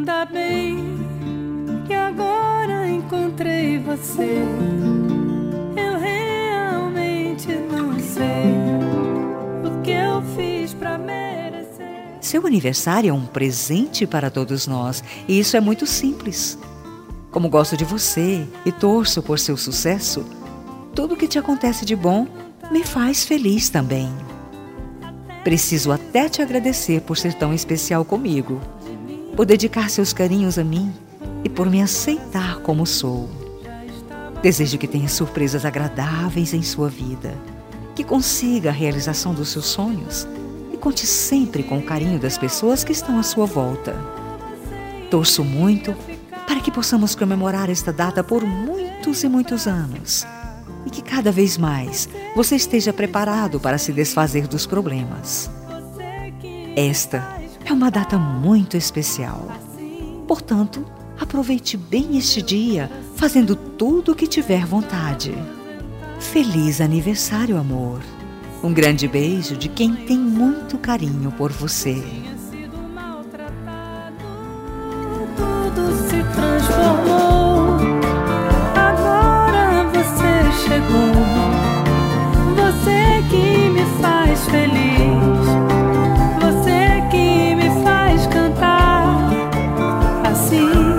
Ainda bem que agora encontrei você. Eu realmente não sei o que eu fiz pra merecer. Seu aniversário é um presente para todos nós, e isso é muito simples. Como gosto de você e torço por seu sucesso, tudo que te acontece de bom me faz feliz também. Preciso até te agradecer por ser tão especial comigo, por dedicar seus carinhos a mim e por me aceitar como sou. Desejo que tenha surpresas agradáveis em sua vida, que consiga a realização dos seus sonhos e conte sempre com o carinho das pessoas que estão à sua volta. Torço muito para que possamos comemorar esta data por muitos e muitos anos e que cada vez mais você esteja preparado para se desfazer dos problemas. Esta é uma data muito especial. Portanto, aproveite bem este dia, fazendo tudo o que tiver vontade. Feliz aniversário, amor. Um grande beijo de quem tem muito carinho por você. Tudo se transformou. Agora você chegou. Você que me faz feliz. Você que me faz cantar assim.